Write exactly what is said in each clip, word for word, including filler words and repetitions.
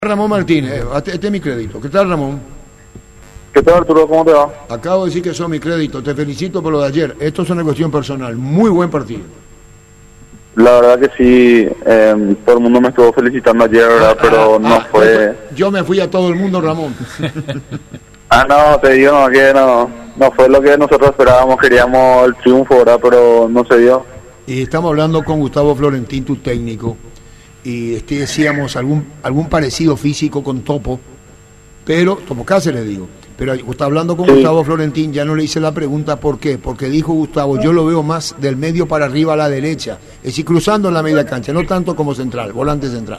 Ramón Martínez, este es mi crédito. ¿Qué tal, Ramón? ¿Qué tal, Arturo? ¿Cómo te va? Acabo de decir que son mi crédito. Te felicito por lo de ayer. Esto es una cuestión personal. Muy buen partido. La verdad que sí, eh, todo el mundo me estuvo felicitando ayer, ¿verdad? Ah, Pero ah, no ah, fue... Yo me fui a todo el mundo, Ramón. ah, no, te digo, no, que no, no fue lo que nosotros esperábamos. Queríamos el triunfo, ¿verdad? Pero no se dio. Y estamos hablando con Gustavo Florentín, tu técnico. Y este, decíamos algún algún parecido físico con Topo, pero Topo Cáceres digo, pero está hablando con sí. Gustavo Florentín, ya no le hice la pregunta por qué, porque dijo Gustavo, yo lo veo más del medio para arriba a la derecha, es decir, cruzando en la media cancha, no tanto como central, volante central.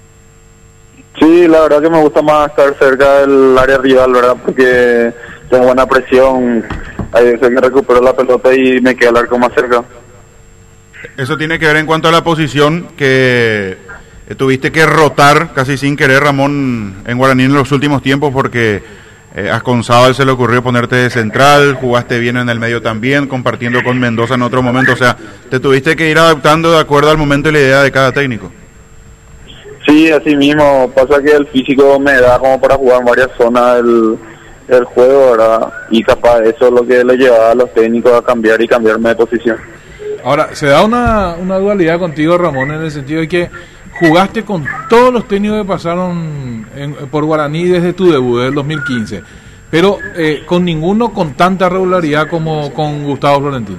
Sí, la verdad que me gusta más estar cerca del área rival, ¿verdad? Porque tengo buena presión, hay veces que recupero la pelota y me queda el arco más cerca. Eso tiene que ver en cuanto a la posición que eh, tuviste que rotar casi sin querer, Ramón, en Guaraní en los últimos tiempos, porque eh, a Conzábal se le ocurrió ponerte de central, jugaste bien en el medio también, compartiendo con Mendoza en otro momento, o sea, te tuviste que ir adaptando de acuerdo al momento y la idea de cada técnico. Sí, así mismo, pasa que el físico me da como para jugar en varias zonas del, del juego, ¿verdad? Y capaz eso es lo que le llevaba a los técnicos a cambiar y cambiarme de posición. Ahora, se da una, una dualidad contigo, Ramón, en el sentido de que jugaste con todos los técnicos que pasaron en, por Guaraní desde tu debut, del dos mil quince, pero eh, con ninguno con tanta regularidad como con Gustavo Florentín.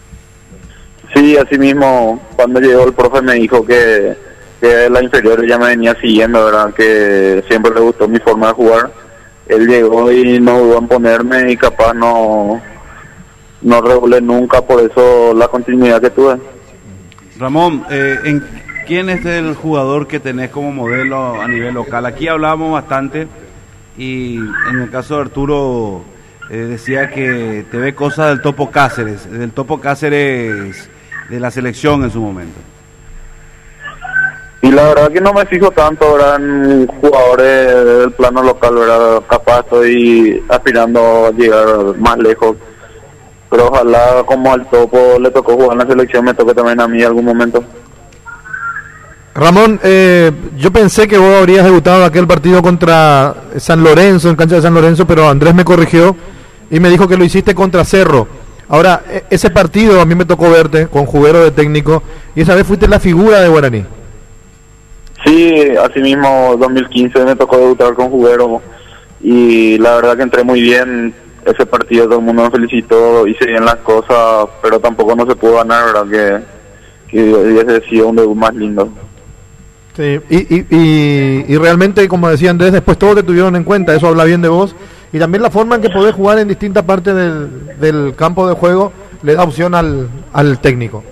Sí, así mismo, cuando llegó el profe me dijo que, que la inferior ya me venía siguiendo, ¿verdad? Que siempre le gustó mi forma de jugar. Él llegó y no dudó en ponerme y capaz no... no regulé nunca, por eso la continuidad que tuve. Ramón, eh, ¿en quién es el jugador que tenés como modelo a nivel local? Aquí hablamos bastante y en el caso de Arturo eh, decía que te ve cosas del Topo Cáceres, del Topo Cáceres de la selección en su momento. Y la verdad que no me fijo tanto, ¿verdad?, en jugadores del plano local, ¿verdad? Capaz estoy aspirando a llegar más lejos. Pero ojalá, como al Topo le tocó jugar en la selección, me toque también a mí en algún momento. Ramón, eh, yo pensé que vos habrías debutado en aquel partido contra San Lorenzo, en cancha de San Lorenzo, pero Andrés me corrigió y me dijo que lo hiciste contra Cerro. Ahora, ese partido a mí me tocó verte con Jubero de técnico y esa vez fuiste la figura de Guaraní. Sí, así mismo, dos mil quince me tocó debutar con Jubero y la verdad que entré muy bien. Ese partido todo el mundo me felicitó, hice bien las cosas, pero tampoco no se pudo ganar, ¿verdad? Que, que hubiese sido un debut más lindo. Sí, y, y, y, y realmente, como decía Andrés, después todos te tuvieron en cuenta, eso habla bien de vos, y también la forma en que podés jugar en distintas partes del, del campo de juego le da opción al, al técnico.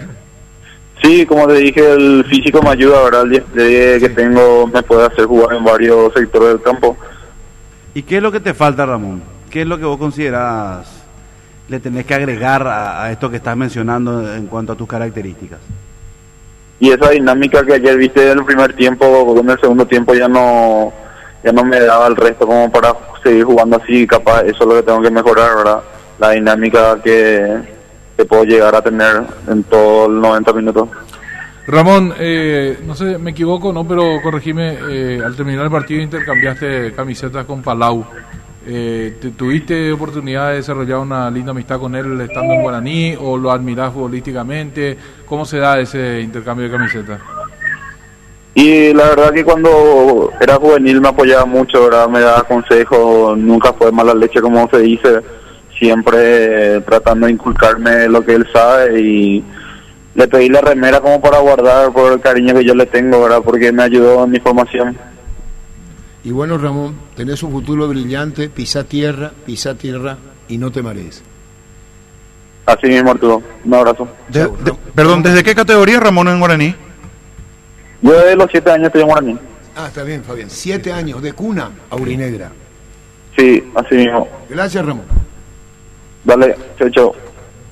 Sí, como te dije, el físico me ayuda, ¿verdad? El diez que tengo me puede hacer jugar en varios sectores del campo. ¿Y qué es lo que te falta, Ramón? ¿Qué es lo que vos considerás le tenés que agregar a, a esto que estás mencionando en cuanto a tus características? Y esa dinámica que ayer viste en el primer tiempo, en el segundo tiempo ya no ya no me daba el resto como para seguir jugando así, capaz eso es lo que tengo que mejorar, ¿verdad? La dinámica que, que puedo llegar a tener en todos los noventa minutos. Ramón, eh, no sé, me equivoco, no, pero corregime, eh, al terminar el partido intercambiaste camisetas con Palau. Eh, ¿te, ¿Tuviste oportunidad de desarrollar una linda amistad con él estando en Guaraní o lo admirás futbolísticamente? ¿Cómo se da ese intercambio de camisetas? Y la verdad que cuando era juvenil me apoyaba mucho, ¿verdad? Me daba consejos, nunca fue mala leche como se dice, siempre eh, tratando de inculcarme lo que él sabe y le pedí la remera como para guardar por el cariño que yo le tengo, ¿verdad? Porque me ayudó en mi formación. Y bueno, Ramón, tenés un futuro brillante, pisa tierra, pisa tierra y no te marees. Así mismo, Arturo. Un abrazo. De, de, perdón, ¿desde qué categoría, Ramón, en Guaraní? Yo desde los siete años estoy en Guaraní. Ah, está bien, Fabián. Siete años, de cuna, aurinegra. Sí, así mismo. Gracias, Ramón. Dale, chau, chau.